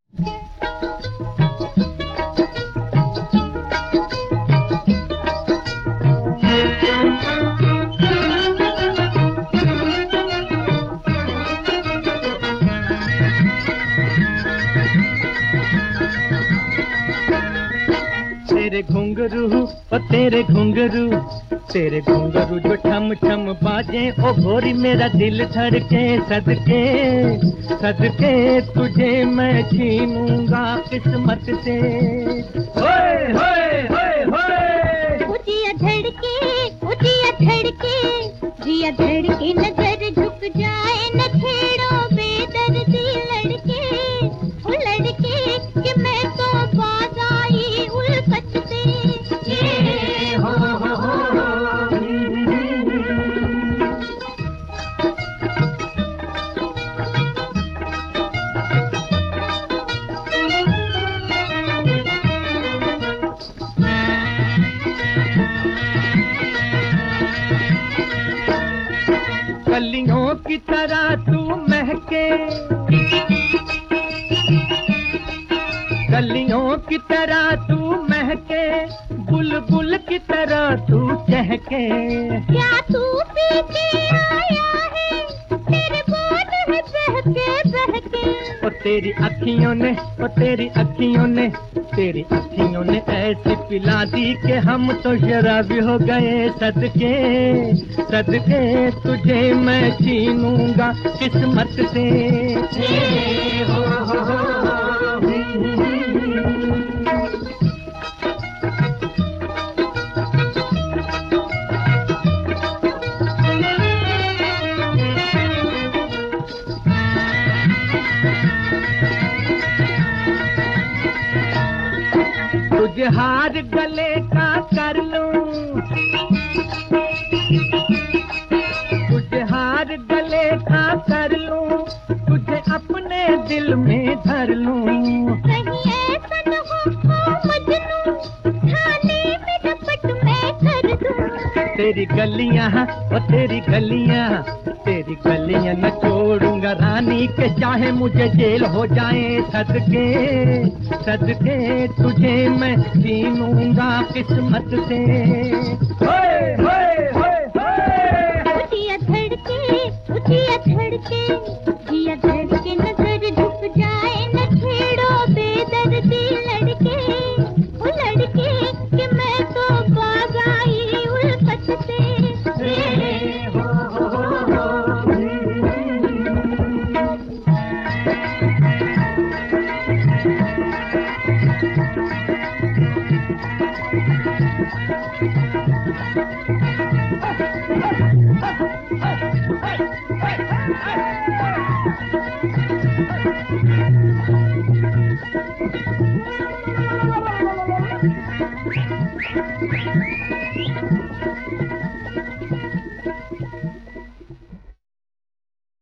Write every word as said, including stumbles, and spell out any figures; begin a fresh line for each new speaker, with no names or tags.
तेरे घुंघरू ओ तेरे घुंघरू तेरे घुंघरू जो ठम ठम बाजे ओ गोरी मेरा दिल धड़के सदके सदके तुझे मैं छीनूंगा किस्मत से। होए होए होए होए
जिया धड़के ओ जिया धड़के जिया धड़के नजर झुक जाए न छेड़ो बेदर्दी लड़के ओ लड़के कि मैं तो बाज आई उल्फत से। ये हो हो हो
कलियों की तरह तू महके कलियों की तरह तू महके बुलबुल की तरह तू चहके।
क्या तू पी के आया है तेरे बोल है बहके बहके।
ओ तेरी अखियों ने ओ तेरी अखियों ने तेरी अखियों ने ऐसी पिला दी कि हम तो शराबी हो गए सदके सदके तुझे मैं छीनूंगा किस्मत से। हो हो हो तुझे हार गले का कर लूं तुझे हार गले का कर लूं तुझे अपने दिल में धर लूं।
कहीं ऐसा न हो ओ मजनू थाने में झपट मैं कर दूं।
तेरी गलियां ओ तेरी गलियां तेरी गलियां न छोड़ूंगा रानी के चाहे मुझे जेल हो जाए सदके सदके तुझे मैं छीनूंगा किस्मत से। होए होए होए होए
जिया धड़के जिया धड़के जिया धड़के नजर झुक जाए न छेड़ो बेदर्दी लड़के ओ लड़के कि मैं तो बाज आई उल्फत से।
हो हो हो